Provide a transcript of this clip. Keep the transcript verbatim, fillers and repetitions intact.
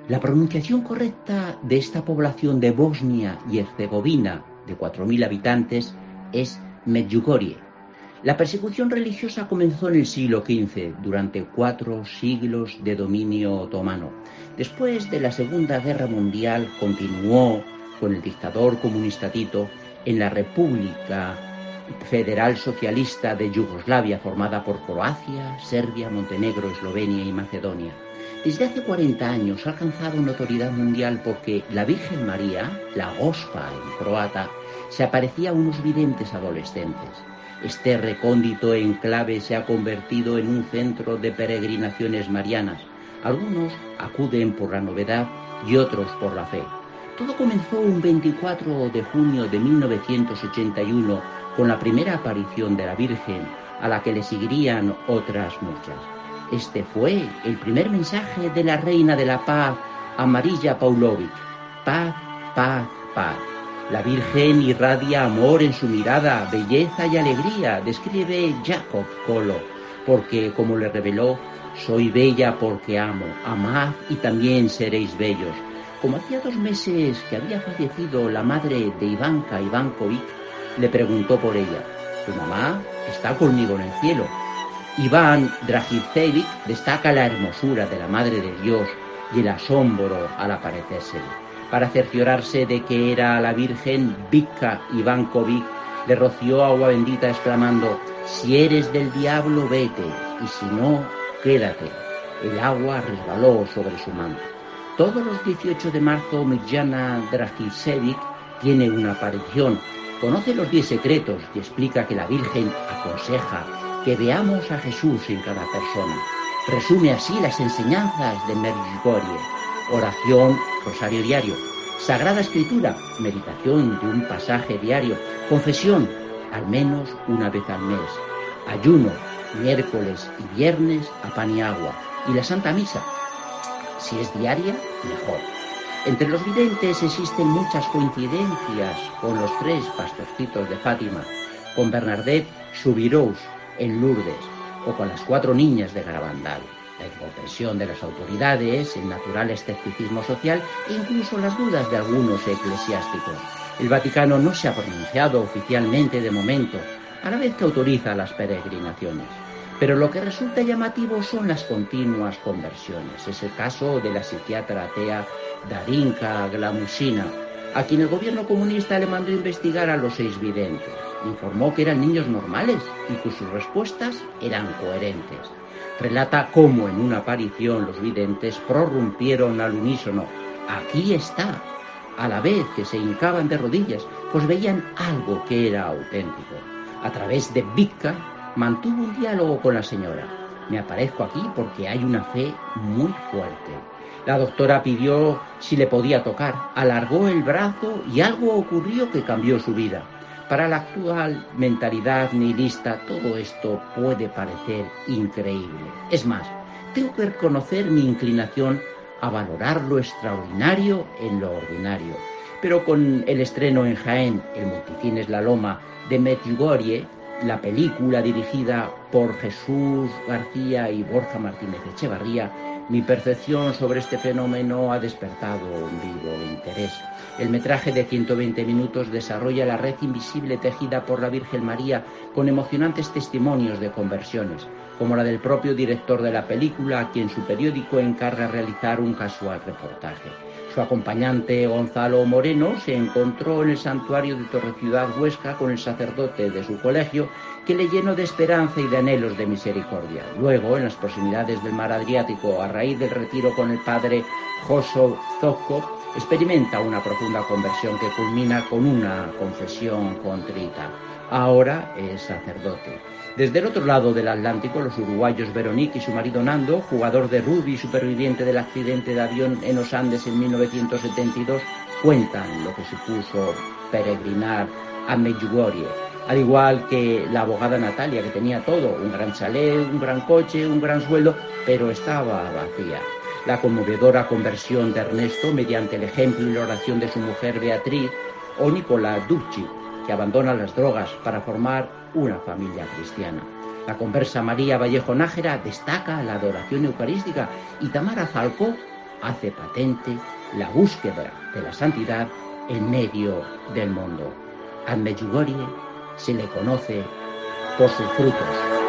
La pronunciación correcta de esta población de Bosnia y Herzegovina, de cuatro mil habitantes, es Medjugorje. La persecución religiosa comenzó en el siglo quince, durante cuatro siglos de dominio otomano. Después de la Segunda Guerra Mundial continuó con el dictador comunista Tito en la República Federal Socialista de Yugoslavia, formada por Croacia, Serbia, Montenegro, Eslovenia y Macedonia. Desde hace cuarenta años ha alcanzado notoriedad mundial porque la Virgen María, la Gospa en croata, se aparecía a unos videntes adolescentes. Este recóndito enclave se ha convertido en un centro de peregrinaciones marianas. Algunos acuden por la novedad y otros por la fe. Todo comenzó un veinticuatro de junio de mil novecientos ochenta y uno con la primera aparición de la Virgen, a la que le seguirían otras muchas. Este fue el primer mensaje de la Reina de la Paz, Amarilla Paulovic. Paz, paz, paz. La Virgen irradia amor en su mirada, belleza y alegría, describe Jacob Kolo, porque, como le reveló, soy bella porque amo, amad y también seréis bellos. Como hacía dos meses que había fallecido la madre de Ivanka Ivankovic, le preguntó por ella. Tu mamá está conmigo en el cielo. Iván Dragicevic destaca la hermosura de la Madre de Dios y el asombro al aparecerse. Para cerciorarse de que era la Virgen, Vika Ivankovic le roció agua bendita exclamando: si eres del diablo, vete, y si no, quédate. El agua resbaló sobre su manto. Todos los dieciocho de marzo, Mirjana Dragicevic tiene una aparición. Conoce los diez secretos y explica que la Virgen aconseja que veamos a Jesús en cada persona. Resume así las enseñanzas de Medjugorje: oración, rosario diario, sagrada escritura, meditación de un pasaje diario, confesión, al menos una vez al mes, ayuno, miércoles y viernes a pan y agua, y la Santa Misa. Si es diaria, mejor. Entre los videntes existen muchas coincidencias con los tres pastorcitos de Fátima, con Bernadette Soubirous en Lourdes o con las cuatro niñas de Garabandal. La incomprensión de las autoridades, el natural escepticismo social e incluso las dudas de algunos eclesiásticos. El Vaticano no se ha pronunciado oficialmente de momento, a la vez que autoriza las peregrinaciones. Pero lo que resulta llamativo son las continuas conversiones. Es el caso de la psiquiatra atea Darinka Glamusina, a quien el gobierno comunista le mandó investigar a los seis videntes. Informó que eran niños normales y que sus respuestas eran coherentes. Relata cómo en una aparición los videntes prorrumpieron al unísono: aquí está, a la vez que se hincaban de rodillas, pues veían algo que era auténtico. A través de Vika mantuvo un diálogo con la señora. Me aparezco aquí porque hay una fe muy fuerte. La doctora pidió si le podía tocar, alargó el brazo y algo ocurrió que cambió su vida. Para la actual mentalidad nihilista, todo esto puede parecer increíble. Es más, tengo que reconocer mi inclinación a valorar lo extraordinario en lo ordinario. Pero con el estreno en Jaén, el Multicines La Loma de Medjugorje, la película dirigida por Jesús García y Borja Martínez Echevarría, mi percepción sobre este fenómeno ha despertado un vivo interés. El metraje de ciento veinte minutos desarrolla la red invisible tejida por la Virgen María con emocionantes testimonios de conversiones, como la del propio director de la película, a quien su periódico encarga realizar un casual reportaje. Su acompañante, Gonzalo Moreno, se encontró en el santuario de Torreciudad, Huesca, con el sacerdote de su colegio, que le llenó de esperanza y de anhelos de misericordia. Luego, en las proximidades del mar Adriático, a raíz del retiro con el padre Joso Zocco, experimenta una profunda conversión que culmina con una confesión contrita. Ahora es sacerdote. Desde el otro lado del Atlántico, los uruguayos Veronique y su marido Nando, jugador de rugby y superviviente del accidente de avión en los Andes en mil novecientos setenta y dos, cuentan lo que supuso peregrinar a Medjugorje. Al igual que la abogada Natalia, que tenía todo, un gran chalet, un gran coche, un gran sueldo, pero estaba vacía. La conmovedora conversión de Ernesto mediante el ejemplo y la oración de su mujer Beatriz, o Nicolás Dubčík, que abandona las drogas para formar una familia cristiana. La conversa María Vallejo Nájera destaca la adoración eucarística y Tamara Falcó hace patente la búsqueda de la santidad en medio del mundo. A Medjugorje se le conoce por sus frutos.